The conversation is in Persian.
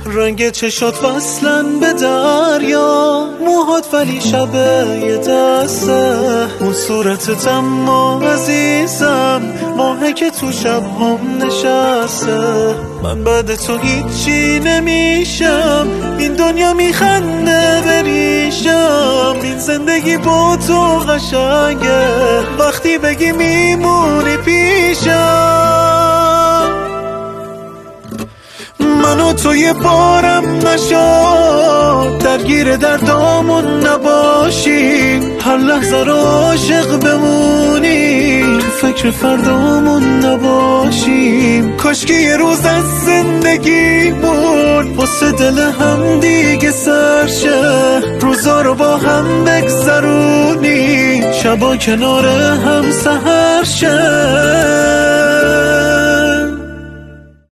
رنگ چشات وصلن به دریا، موهات ولی شبه یه دسته، اون صورتت اما عزیزم ماهه که تو شب هم نشسته. من بعد تو هیچی نمیشم، این دنیا میخنده بریشم، این زندگی با تو قشنگه وقتی بگی میمونی پیشم. من و تو یه بارم نشد، درگیر دردامون نباشیم، هر لحظه رو عاشق بمونیم، تو فکر فردامون نباشیم. کاش که یه روز از زندگیمون واسه دل هم دیگه سرشه، روزا رو با هم بگذرونیم، شبا کنار هم سحر شه.